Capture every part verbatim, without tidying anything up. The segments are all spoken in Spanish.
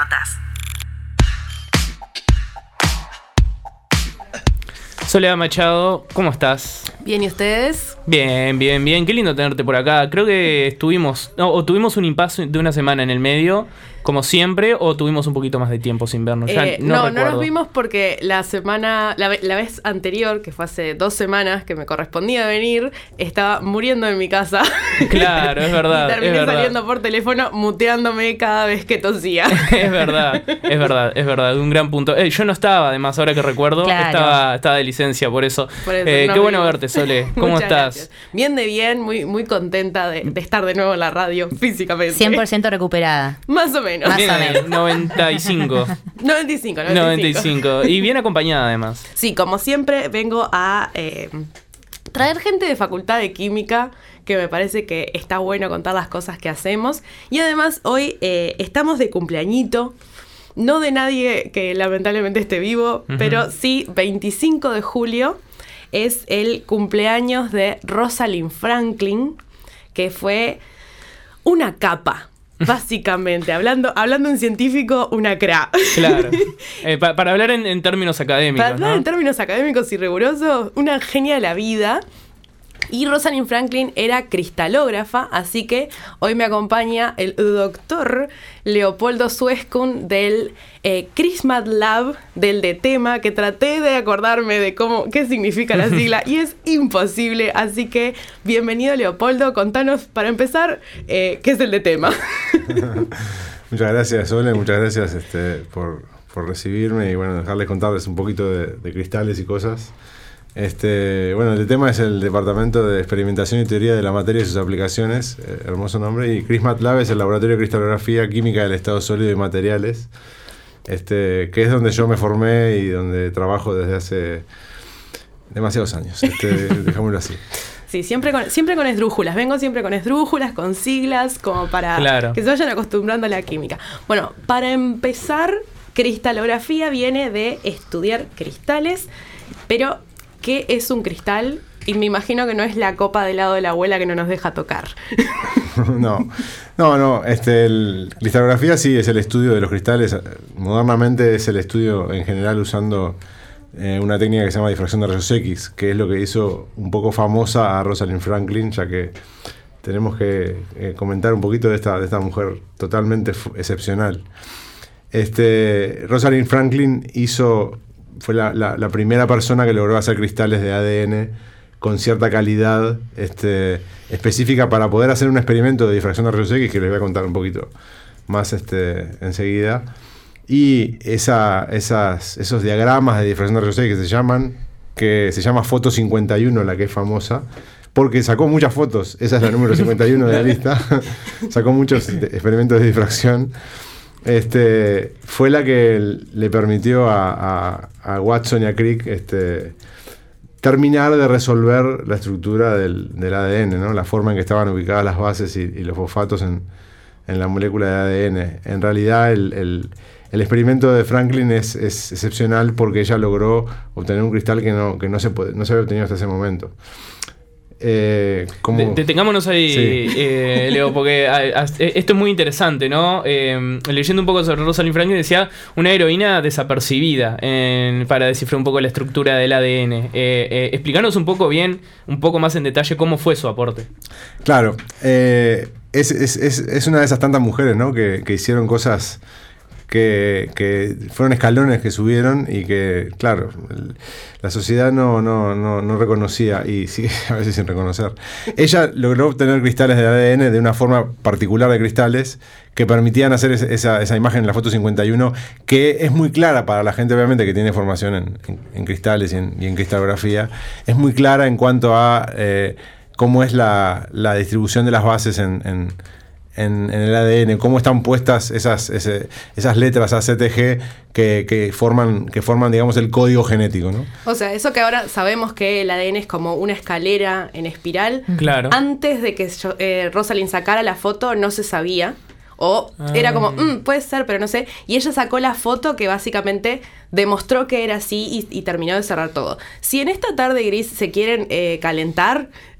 notas. Soledad Machado, ¿cómo estás? Bien, ¿y ustedes? Bien, bien, bien. Qué lindo tenerte por acá. Creo que estuvimos, no, o tuvimos un impasse de una semana en el medio, como siempre, o tuvimos un poquito más de tiempo sin vernos. Ya Eh, no, no, recuerdo. no nos vimos porque la semana, la, ve- la vez anterior, que fue hace dos semanas que me correspondía venir, estaba muriendo en mi casa. Claro, es verdad. Y terminé es verdad. saliendo por teléfono, muteándome cada vez que tosía. Es verdad, es verdad, es verdad. Un gran punto. Eh, yo no estaba, además, ahora que recuerdo, Claro. estaba, estaba de licencia, por eso. Por eso Eh, nos qué bueno vimos. verte, Sole. ¿Cómo Muchas estás? gracias. Bien de bien, muy, muy contenta de, de estar de nuevo en la radio físicamente. cien por ciento recuperada. Más o menos. Más o Bien, menos. noventa y cinco. noventa y cinco, noventa y cinco. noventa y cinco. Y bien acompañada, además. Sí, como siempre vengo a eh, traer gente de Facultad de Química, que me parece que está bueno contar las cosas que hacemos. Y además hoy eh, estamos de cumpleañito, no de nadie que lamentablemente esté vivo, Ujú. pero sí, veinticinco de julio es el cumpleaños de Rosalind Franklin, que fue una capa. Básicamente, hablando, hablando en científico, una cra. Claro. Eh, pa- para hablar en, en términos académicos, Para hablar ¿no? en términos académicos y rigurosos, una genia de la vida. Y Rosalind Franklin era cristalógrafa, así que hoy me acompaña el doctor Leopoldo Suescun del eh, CRISMAT Lab, del de tema, que traté de acordarme de cómo, qué significa la sigla y es imposible. Así que bienvenido, Leopoldo. Contanos, para empezar, eh, qué es el de tema. Muchas gracias, Sole, muchas gracias este, por, por recibirme y bueno, dejarles contarles un poquito de, de cristales y cosas. Este, bueno, el tema es el Departamento de Experimentación y Teoría de la Materia y sus Aplicaciones, eh, hermoso nombre, y CRISMAT Lab es el Laboratorio de Cristalografía Química del Estado Sólido y Materiales, este, que es donde yo me formé y donde trabajo desde hace demasiados años, este, dejámoslo así. Sí, siempre con, siempre con esdrújulas. Vengo siempre con esdrújulas, con siglas, como para Claro. que se vayan acostumbrando a la química. Bueno, para empezar, cristalografía viene de estudiar cristales, pero ¿qué es un cristal? Y me imagino que no es la copa de helado de la abuela que no nos deja tocar. No, no, no. Este, el, cristalografía sí es el estudio de los cristales. Modernamente es el estudio en general usando eh, una técnica que se llama difracción de rayos X, que es lo que hizo un poco famosa a Rosalind Franklin, ya que tenemos que eh, comentar un poquito de esta, de esta mujer totalmente f- excepcional. Este, Rosalind Franklin hizo, fue la, la, la primera persona que logró hacer cristales de A D N con cierta calidad este, específica para poder hacer un experimento de difracción de rayos X, que les voy a contar un poquito más este, enseguida. Y esa, esas, esos diagramas de difracción de rayos X que se llaman, que se llama foto cincuenta y uno, la que es famosa, porque sacó muchas fotos, esa es la número cincuenta y uno de la lista, sacó muchos de- experimentos de difracción. Este, fue la que le permitió a, a, a Watson y a Crick este, terminar de resolver la estructura del, del A D N, ¿no? La forma en que estaban ubicadas las bases y, y los fosfatos en, en la molécula de A D N. En realidad el, el, el experimento de Franklin es, es excepcional porque ella logró obtener un cristal que no, que no, se, puede, no se había obtenido hasta ese momento. Eh, como... De- Detengámonos ahí, Sí. eh, Leo, porque a- a- esto es muy interesante, ¿no? Eh, leyendo un poco sobre Rosalind Franklin, decía una heroína desapercibida en- para descifrar un poco la estructura del A D N. Eh, eh, explícanos un poco bien, un poco más en detalle, cómo fue su aporte. Claro, eh, es, es, es, es una de esas tantas mujeres, ¿no? que, que hicieron cosas que, que fueron escalones que subieron y que, claro, el- la sociedad no, no, no, no reconocía y sigue a veces sin reconocer. Ella logró obtener cristales de A D N de una forma particular de cristales que permitían hacer ese- esa, esa imagen en la foto cincuenta y uno, que es muy clara para la gente, obviamente, que tiene formación en, en, en cristales y en, y en cristalografía. Es muy clara en cuanto a eh, cómo es la, la distribución de las bases en, en, en, en el A D N, cómo están puestas esas, ese, esas letras A C T G que, que, forman, que forman, digamos, el código genético, ¿no? O sea, eso que ahora sabemos que el A D N es como una escalera en espiral. Claro. Antes de que yo- eh, Rosalind sacara la foto no se sabía. O Ah. era como, "Mm, puede ser, pero no sé". Y ella sacó la foto que básicamente demostró que era así y, y terminó de cerrar todo. Si en esta tarde gris se quieren eh, calentar,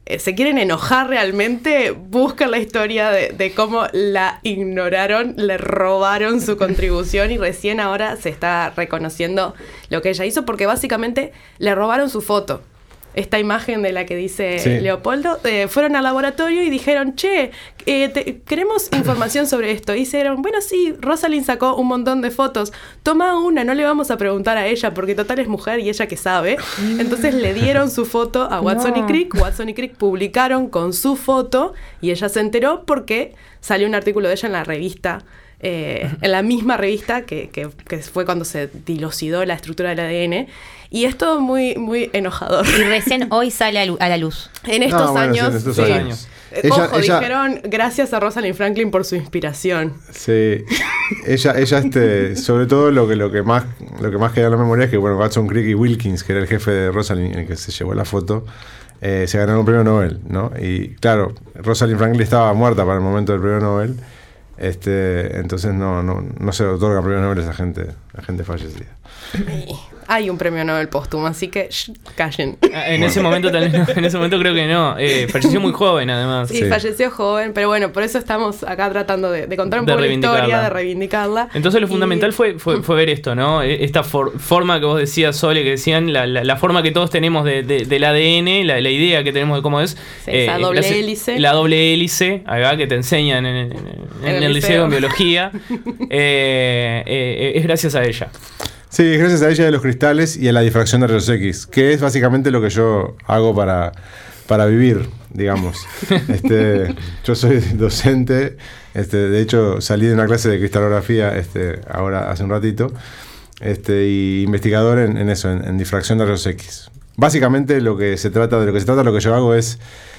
eh, se quieren enojar realmente, buscan la historia de, de cómo la ignoraron, le robaron su contribución y recién ahora se está reconociendo lo que ella hizo, porque básicamente le robaron su foto. Esta imagen de la que dice sí. Leopoldo, eh, fueron al laboratorio y dijeron, che, eh, te, queremos información sobre esto. Y dijeron, bueno, sí, Rosalind sacó un montón de fotos, toma una, no le vamos a preguntar a ella, porque total es mujer y ella que sabe. Entonces le dieron su foto a Watson no. y Crick, Watson y Crick publicaron con su foto y ella se enteró porque salió un artículo de ella en la revista, eh, en la misma revista que, que, que fue cuando se dilucidó la estructura del A D N. Y es todo muy, muy enojador. Y recién hoy sale a la luz. En estos no, bueno, años. Sí, en estos sí. años. Ella, Ojo, ella, dijeron gracias a Rosalind Franklin por su inspiración. Sí. Ella, ella este, sobre todo lo que, lo que más lo que más queda en la memoria es que, bueno, Watson Crick y Wilkins, que era el jefe de Rosalind, el que se llevó la foto, eh, se ganaron un premio Nobel, ¿no? Y claro, Rosalind Franklin estaba muerta para el momento del premio Nobel. Este, entonces no, no, no se otorga premios Nobel a esa gente, a gente fallecida. Hay un premio Nobel póstumo, así que shh, callen. En ese momento tal vez no, en ese momento creo que no. Eh, falleció muy joven, además. Sí, sí, falleció joven, pero bueno, por eso estamos acá tratando de, de contar un de poco la historia, de reivindicarla. Entonces lo y... fundamental fue, fue, fue ver esto, ¿no? Esta for, forma que vos decías, Sole, que decían, la, la, la forma que todos tenemos de, de, del A D N, la, la idea que tenemos de cómo es. Sí, eh, esa doble gracias, hélice. La doble hélice, acá, que te enseñan en, en, en, en el, el liceo, liceo en biología. eh, eh, es gracias a ella. Sí, gracias a ella de los cristales y a la difracción de rayos X, que es básicamente lo que yo hago para, para vivir, digamos. Este, yo soy docente, este, de hecho salí de una clase de cristalografía este, ahora hace un ratito, este, y investigador en, en eso, en, en difracción de rayos X. Básicamente lo que se trata, de lo que se trata, lo que yo hago es,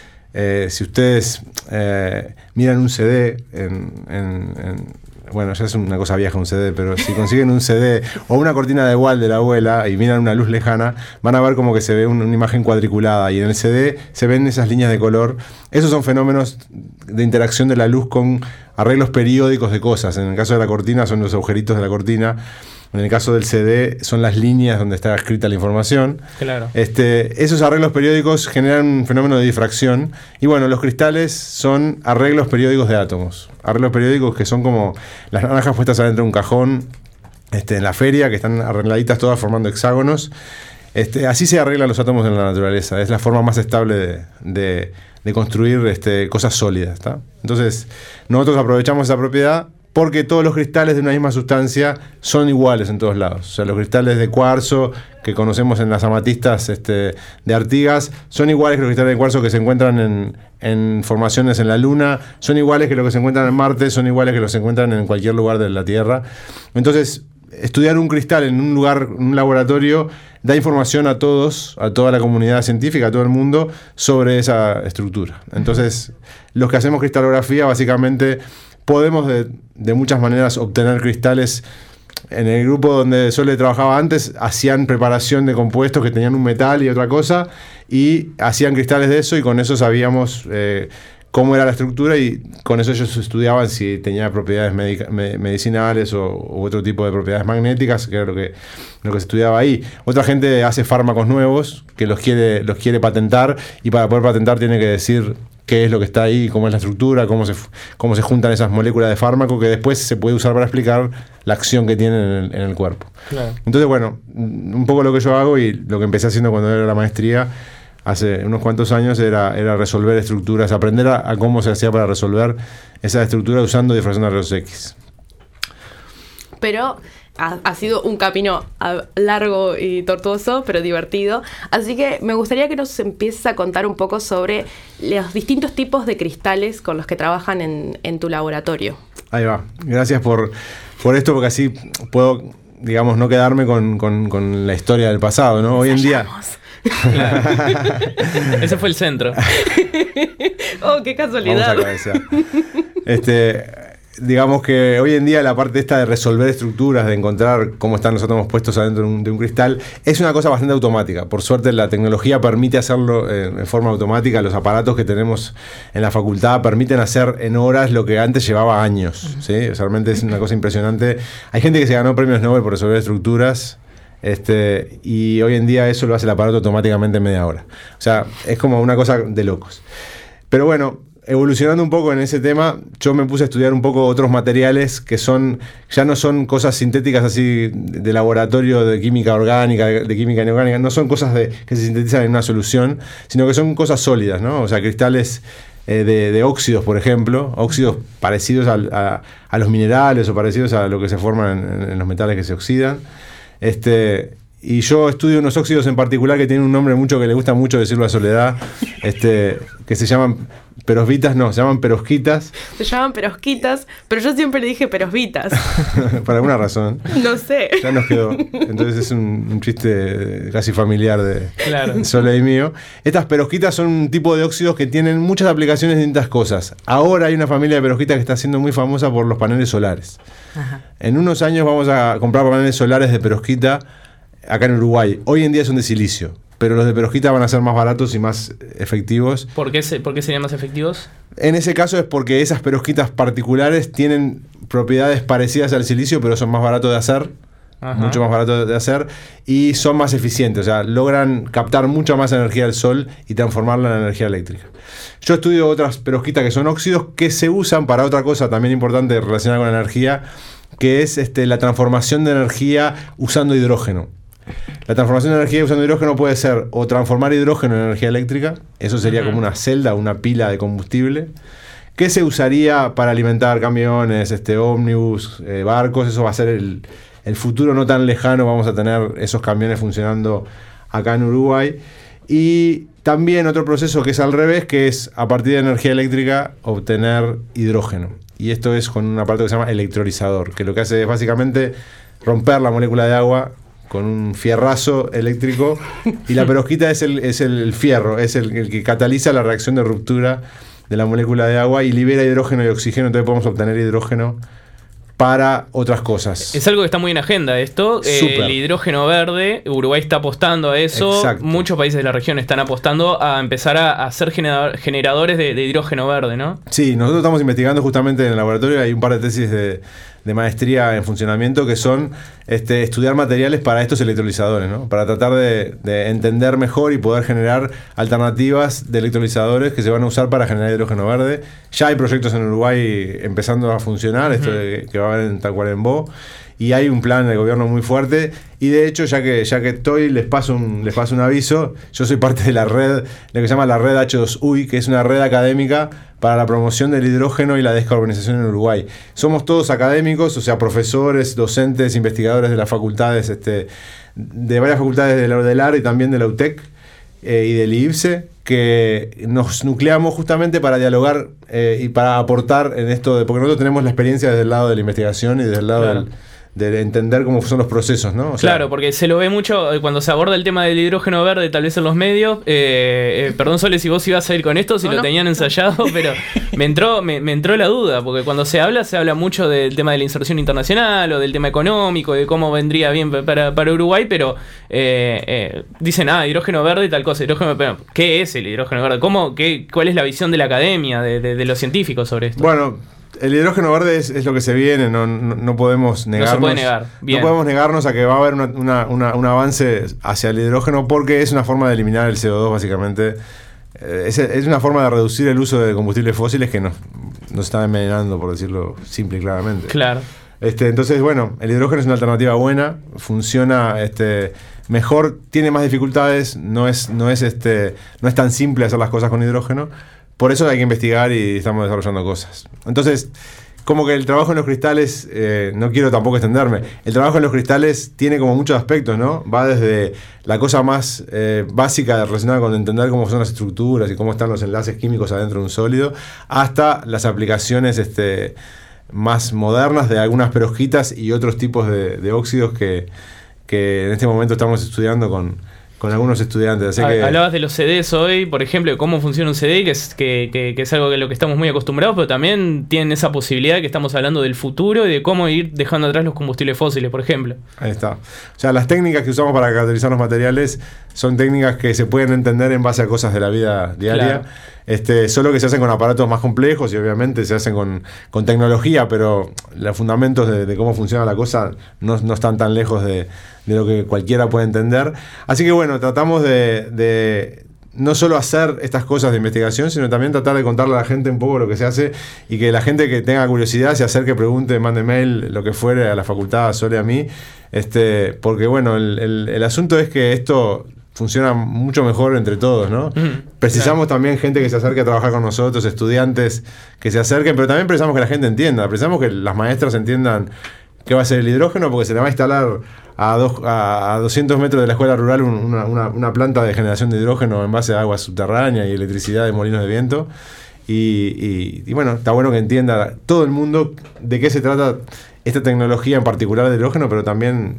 eh, si ustedes eh, miran un C D en, en, en bueno, ya es una cosa vieja un C D, pero si consiguen un C D o una cortina de Wall de la abuela y miran una luz lejana, van a ver como que se ve un, una imagen cuadriculada y en el C D se ven esas líneas de color. Esos son fenómenos de interacción de la luz con arreglos periódicos de cosas. En el caso de la cortina son los agujeritos de la cortina. En el caso del C D son las líneas donde está escrita la información. Claro. Este, esos arreglos periódicos generan un fenómeno de difracción. Y bueno, los cristales son arreglos periódicos de átomos. Arreglos periódicos que son como las naranjas puestas adentro de un cajón este, en la feria, que están arregladitas todas formando hexágonos. Este, así se arreglan los átomos en la naturaleza. Es la forma más estable de, de, de construir este, cosas sólidas, ¿tá? Entonces, nosotros aprovechamos esa propiedad porque todos los cristales de una misma sustancia son iguales en todos lados. O sea, los cristales de cuarzo que conocemos en las amatistas este, de Artigas son iguales que los cristales de cuarzo que se encuentran en, en formaciones en la Luna, son iguales que los que se encuentran en Marte, son iguales que los que se encuentran en cualquier lugar de la Tierra. Entonces, estudiar un cristal en un lugar, en un laboratorio, da información a todos, a toda la comunidad científica, a todo el mundo, sobre esa estructura. Entonces, los que hacemos cristalografía, básicamente, podemos de, de muchas maneras obtener cristales. En el grupo donde Sole trabajaba antes, hacían preparación de compuestos que tenían un metal y otra cosa, y hacían cristales de eso, y con eso sabíamos eh, cómo era la estructura, y con eso ellos estudiaban si tenía propiedades medica, me, medicinales o u otro tipo de propiedades magnéticas, que era lo que, lo que se estudiaba ahí. Otra gente hace fármacos nuevos que los quiere, los quiere patentar, y para poder patentar tiene que decir qué es lo que está ahí, cómo es la estructura, cómo se, cómo se juntan esas moléculas de fármaco, que después se puede usar para explicar la acción que tienen en el, en el cuerpo. Claro. Entonces, bueno, un poco lo que yo hago y lo que empecé haciendo cuando era la maestría, hace unos cuantos años, era, era resolver estructuras, aprender a, a cómo se hacía para resolver esas estructuras usando difracción de rayos X. Pero ha, ha sido un camino largo y tortuoso, pero divertido. Así que me gustaría que nos empieces a contar un poco sobre los distintos tipos de cristales con los que trabajan en, en tu laboratorio. Ahí va. Gracias por, por esto, porque así puedo, digamos, no quedarme con, con, con la historia del pasado, ¿no? Hoy en día... Claro. Ese fue el centro. Oh, qué casualidad. Vamos a este, digamos que hoy en día la parte esta de resolver estructuras, de encontrar cómo están los átomos puestos adentro de un, de un cristal, es una cosa bastante automática. Por suerte la tecnología permite hacerlo en, en forma automática. Los aparatos que tenemos en la facultad permiten hacer en horas lo que antes llevaba años, ¿sí? Realmente es una cosa impresionante. Hay gente que se ganó premios Nobel por resolver estructuras. Este, y hoy en día eso lo hace el aparato automáticamente en media hora. O sea, es como una cosa de locos. Pero bueno, evolucionando un poco en ese tema, yo me puse a estudiar un poco otros materiales que son ya no son cosas sintéticas así de laboratorio, de química orgánica, de, de química inorgánica, no son cosas de, que se sintetizan en una solución, sino que son cosas sólidas, ¿no? O sea, cristales eh, de, de óxidos, por ejemplo, óxidos parecidos a, a, a los minerales o parecidos a lo que se forman en, en los metales que se oxidan. Este, y yo estudio unos óxidos en particular que tienen un nombre mucho que le gusta mucho decirlo a Soledad, este, que se llaman perosvitas, no, se llaman perosquitas. Se llaman perosquitas, pero yo siempre le dije perosvitas. Por alguna razón. No sé. Ya nos quedó. Entonces es un, un chiste casi familiar de Claro. Sole y mío. Estas perosquitas son un tipo de óxidos que tienen muchas aplicaciones de distintas cosas. Ahora hay una familia de perosquitas que está siendo muy famosa por los paneles solares. Ajá. En unos años vamos a comprar paneles solares de perosquita acá en Uruguay. Hoy en día son de silicio, pero los de perosquita van a ser más baratos y más efectivos. ¿Por qué, se- por qué serían más efectivos? En ese caso es porque esas perosquitas particulares tienen propiedades parecidas al silicio, pero son más baratos de hacer, Ajá. mucho más baratos de hacer, y son más eficientes, o sea, logran captar mucha más energía del sol y transformarla en energía eléctrica. Yo estudio otras perosquitas que son óxidos que se usan para otra cosa también importante relacionada con la energía, que es este, la transformación de energía usando hidrógeno. La transformación de energía usando hidrógeno puede ser o transformar hidrógeno en energía eléctrica, eso sería Ujú. como una celda, una pila de combustible, que se usaría para alimentar camiones, este, ómnibus, eh, barcos. Eso va a ser el, el futuro no tan lejano, vamos a tener esos camiones funcionando acá en Uruguay. Y también otro proceso que es al revés, que es a partir de energía eléctrica obtener hidrógeno. Y esto es con un aparato que se llama electrolizador, que lo que hace es básicamente romper la molécula de agua con un fierrazo eléctrico, y la perosquita es el, es el fierro, es el, el que cataliza la reacción de ruptura de la molécula de agua y libera hidrógeno y oxígeno. Entonces podemos obtener hidrógeno para otras cosas. Es algo que está muy en agenda esto, eh, Súper. el hidrógeno verde. Uruguay está apostando a eso. Exacto. Muchos países de la región están apostando a empezar a, a ser generador- generadores de, de hidrógeno verde, ¿no? Sí, nosotros estamos investigando justamente en el laboratorio, hay un par de tesis de, de maestría en funcionamiento que son este, estudiar materiales para estos electrolizadores, ¿no? Para tratar de, de entender mejor y poder generar alternativas de electrolizadores que se van a usar para generar hidrógeno verde. Ya hay proyectos en Uruguay empezando a funcionar, esto de- que va a haber en Tacuarembó, y hay un plan del gobierno muy fuerte. Y de hecho, ya que ya que estoy, les paso un, les paso un aviso. Yo soy parte de la red, lo que se llama la red H dos U I, que es una red académica para la promoción del hidrógeno y la descarbonización en Uruguay. Somos todos académicos, o sea, profesores, docentes, investigadores de las facultades, este, de varias facultades de la UDELAR y también de la U T E C eh, y del I B S E, que nos nucleamos justamente para dialogar eh, y para aportar en esto, de, porque nosotros tenemos la experiencia desde el lado de la investigación y desde el lado Claro. del, de entender cómo son los procesos, ¿no? O sea, Claro, porque se lo ve mucho eh, cuando se aborda el tema del hidrógeno verde, tal vez en los medios. Eh, eh, perdón, Sole, si vos ibas a ir con esto, si No, lo no. tenían ensayado, pero me entró, me, me entró la duda, porque cuando se habla, se habla mucho del tema de la inserción internacional o del tema económico, de cómo vendría bien pa- para, para Uruguay, pero eh, eh, dicen, ah, hidrógeno verde y tal cosa. Hidrógeno, pero, ¿qué es el hidrógeno verde? ¿Cómo, qué, ¿Cuál es la visión de la academia, de, de- de los científicos sobre esto? Bueno, el hidrógeno verde es, es lo que se viene, no, no, no podemos negarnos. puede negar, bien. No podemos negarnos a que va a haber una- una- una- un avance hacia el hidrógeno, porque es una forma de eliminar el C O dos, básicamente. Eh, Es, es una forma de reducir el uso de combustibles fósiles que nos, nos está envenenando, por decirlo simple y claramente. Claro. Este, entonces, bueno, el hidrógeno es una alternativa buena, funciona este, mejor, tiene más dificultades, no es, no, es, este, no es tan simple hacer las cosas con hidrógeno. Por eso hay que investigar y estamos desarrollando cosas. Entonces, como que el trabajo en los cristales, eh, no quiero tampoco extenderme, el trabajo en los cristales tiene como muchos aspectos, ¿no? Va desde la cosa más eh, básica relacionada con entender cómo son las estructuras y cómo están los enlaces químicos adentro de un sólido, hasta las aplicaciones este, más modernas de algunas perosquitas y otros tipos de, de óxidos que, que en este momento estamos estudiando con, con algunos estudiantes. Así Ha- que, Hablabas de los C Ds hoy, por ejemplo, de cómo funciona un C D, que es, que, que- que es algo de lo que estamos muy acostumbrados, pero también tienen esa posibilidad que estamos hablando del futuro y de cómo ir dejando atrás los combustibles fósiles, por ejemplo. Ahí está. O sea, las técnicas que usamos para caracterizar los materiales son técnicas que se pueden entender en base a cosas de la vida diaria. Claro. Este, solo que se hacen con aparatos más complejos y obviamente se hacen con, con tecnología, pero los fundamentos de, de cómo funciona la cosa no, no están tan lejos de, de lo que cualquiera puede entender. Así que bueno, tratamos de, de no solo hacer estas cosas de investigación, sino también tratar de contarle a la gente un poco lo que se hace y que la gente que tenga curiosidad se acerque, pregunte, mande mail, lo que fuere, a la facultad, a Sole, a mí. Este, porque bueno, el, el, el asunto es que esto funciona mucho mejor entre todos, ¿no? Mm, precisamos claro. también gente que se acerque a trabajar con nosotros, estudiantes que se acerquen, pero también precisamos que la gente entienda, precisamos que las maestras entiendan qué va a ser el hidrógeno, porque se le va a instalar a, dos, a, a doscientos metros de la escuela rural una, una, una planta de generación de hidrógeno en base a agua subterránea y electricidad de molinos de viento. Y, y, y bueno, está bueno que entienda todo el mundo de qué se trata esta tecnología en particular del hidrógeno, pero también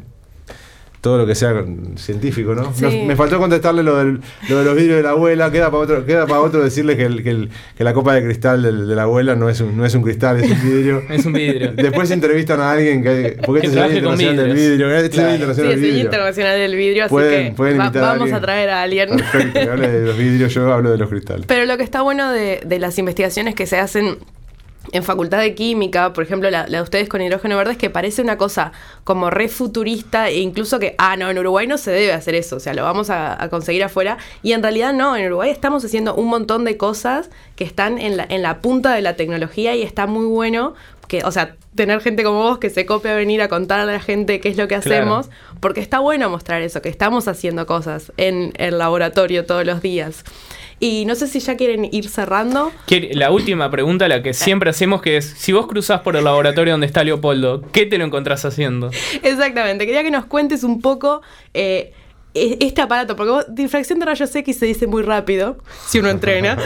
todo lo que sea científico, ¿no? Sí. Nos, me faltó contestarle lo, del, lo de los vidrios de la abuela. Queda para otro, queda para otro decirle que, el, que, el, que la copa de cristal de, de la abuela no es, un, no es un cristal, es un vidrio. Es un vidrio. Después entrevistan a alguien que... Porque este es el internacional del vidrio. Este claro. es el internacional sí, del vidrio. internacional del vidrio, así pueden, que pueden va, vamos a, a traer a alguien. Perfecto, que hable de los vidrios, yo hablo de los cristales. Pero lo que está bueno de, de las investigaciones que se hacen en Facultad de Química, por ejemplo, la, la de ustedes con hidrógeno verde, es que parece una cosa como re futurista e incluso que, ah, no, en Uruguay no se debe hacer eso, o sea, lo vamos a, a conseguir afuera. Y en realidad no, en Uruguay estamos haciendo un montón de cosas que están en la, en la punta de la tecnología y está muy bueno que, o sea, tener gente como vos que se copia a venir a contar a la gente qué es lo que hacemos, claro. porque está bueno mostrar eso, que estamos haciendo cosas en el laboratorio todos los días. Y no sé si ya quieren ir cerrando. La última pregunta, la que siempre hacemos, que es, si vos cruzás por el laboratorio donde está Leopoldo, ¿qué te lo encontrás haciendo? Exactamente, quería que nos cuentes un poco eh, este aparato, porque vos, difracción de rayos X se dice muy rápido, si uno entrena,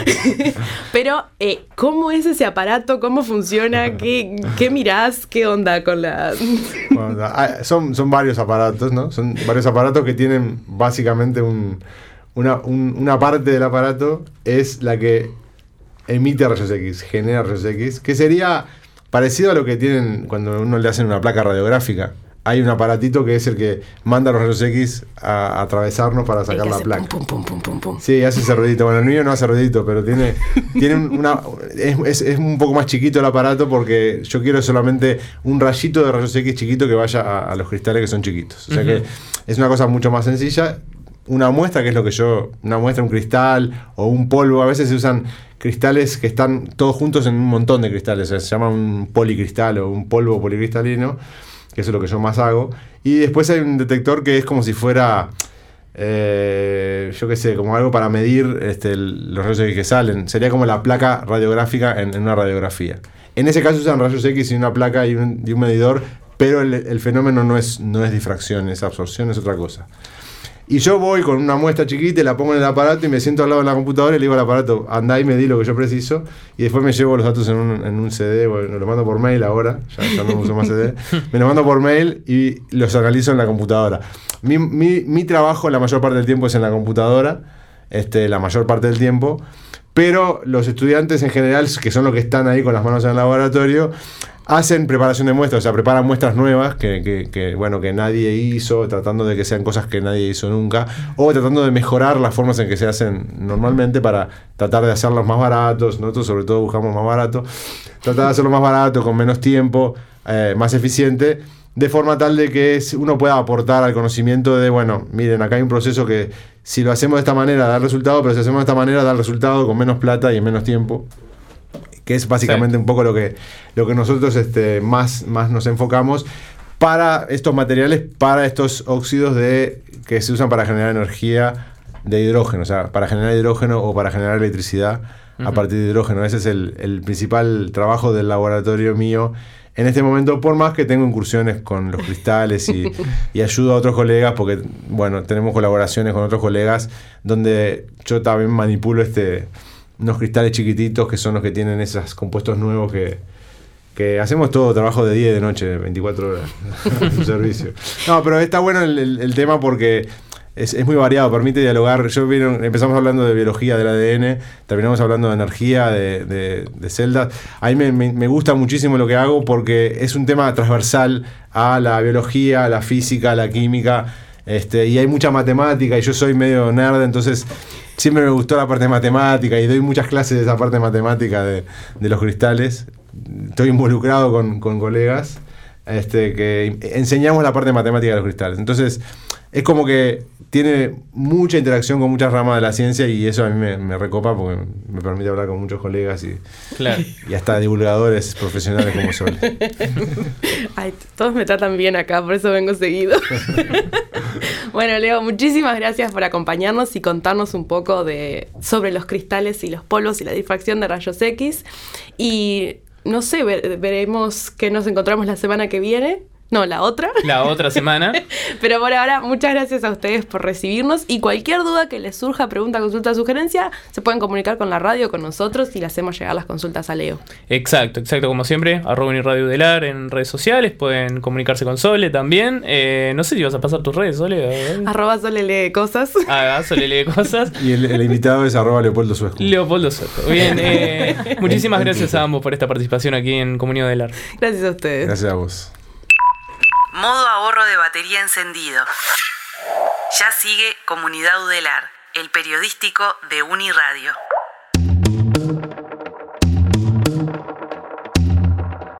pero eh, ¿cómo es ese aparato? ¿Cómo funciona? ¿Qué, qué mirás? ¿Qué onda con la...? Bueno, son, son varios aparatos, ¿no? Son varios aparatos que tienen básicamente un... Una, un, una parte del aparato es la que emite rayos X, genera rayos X, que sería parecido a lo que tienen cuando uno le hacen una placa radiográfica. Hay un aparatito que es el que manda los rayos X a, a atravesarnos para sacar la placa. Pum, pum, pum, pum, pum. Sí, hace ese ruidito. Bueno, el mío no hace ruidito, pero tiene, tiene una... Es, es, es un poco más chiquito el aparato porque yo quiero solamente un rayito de rayos X chiquito que vaya a, a los cristales que son chiquitos. O sea uh-huh. que es una cosa mucho más sencilla. Una muestra, que es lo que yo... Una muestra, un cristal o un polvo. A veces se usan cristales que están todos juntos en un montón de cristales. O sea, se llama un policristal o un polvo policristalino, que eso es lo que yo más hago. Y después hay un detector que es como si fuera... Eh, yo qué sé, como algo para medir este, el, los rayos X que salen. Sería como la placa radiográfica en, en una radiografía. En ese caso usan rayos X y una placa y un, y un medidor, pero el, el fenómeno no es, no es difracción, es absorción, es otra cosa. Y yo voy con una muestra chiquita y la pongo en el aparato y me siento al lado de la computadora y le digo al aparato, andá y medí lo que yo preciso, y después me llevo los datos en un, en un C D, bueno, los mando por mail ahora, ya, ya no uso más C D, me los mando por mail y los analizo en la computadora. Mi, mi, mi trabajo la mayor parte del tiempo es en la computadora, este, la mayor parte del tiempo, pero los estudiantes en general, que son los que están ahí con las manos en el laboratorio, hacen preparación de muestras, o sea, preparan muestras nuevas que, que, que, bueno, que nadie hizo, tratando de que sean cosas que nadie hizo nunca, o tratando de mejorar las formas en que se hacen normalmente para tratar de hacerlos más baratos. Nosotros sobre todo buscamos más barato, tratar de hacerlo más barato, con menos tiempo, eh, más eficiente, de forma tal de que uno pueda aportar al conocimiento de, bueno, miren, acá hay un proceso que si lo hacemos de esta manera da el resultado, pero si hacemos de esta manera da el resultado con menos plata y en menos tiempo. Que es básicamente sí. un poco lo que, lo que nosotros este, más, más nos enfocamos para estos materiales, para estos óxidos de, que se usan para generar energía de hidrógeno, o sea, para generar hidrógeno o para generar electricidad uh-huh. a partir de hidrógeno. Ese es el, el principal trabajo del laboratorio mío en este momento, por más que tengo incursiones con los cristales y, y ayudo a otros colegas, porque, bueno, tenemos colaboraciones con otros colegas donde yo también manipulo este... unos cristales chiquititos que son los que tienen esos compuestos nuevos que, que hacemos todo trabajo de día y de noche, veinticuatro horas en su servicio. No, pero está bueno el, el, el tema porque es, es muy variado, permite dialogar. Yo vieron, empezamos hablando de biología del A D N, terminamos hablando de energía, de, de, de celdas. A mí me, me, me gusta muchísimo lo que hago porque es un tema transversal a la biología, a la física, a la química, este, y hay mucha matemática y yo soy medio nerd, entonces... siempre me gustó la parte matemática y doy muchas clases de esa parte matemática de, de los cristales. Estoy involucrado con, con colegas este, que enseñamos la parte matemática de los cristales. Entonces, es como que tiene mucha interacción con muchas ramas de la ciencia y eso a mí me, me recopa porque me permite hablar con muchos colegas y, claro. y hasta divulgadores profesionales como Sole. Ay, todos me tratan bien acá, por eso vengo seguido. Bueno, Leo, muchísimas gracias por acompañarnos y contarnos un poco de sobre los cristales y los polvos y la difracción de rayos X. Y no sé, ver, veremos que nos encontramos la semana que viene. No, la otra. La otra semana. Pero por ahora, muchas gracias a ustedes por recibirnos. Y cualquier duda que les surja, pregunta, consulta, sugerencia, se pueden comunicar con la radio, con nosotros y le hacemos llegar las consultas a Leo. Exacto, exacto. Como siempre, arroba Uniradio Udelar en redes sociales. Pueden comunicarse con Sole también. Eh, no sé si vas a pasar tus redes, Sole. Arroba Sole lee cosas. Ah, Sole lee cosas. Y el, el invitado es arroba Leopoldo Suesco. Leopoldo Suesco. Bien, eh, muchísimas gracias a ambos por esta participación aquí en Comunidad Udelar. Gracias a ustedes. Gracias a vos. Modo ahorro de batería encendido. Ya sigue Comunidad Udelar, el periodístico de Uniradio.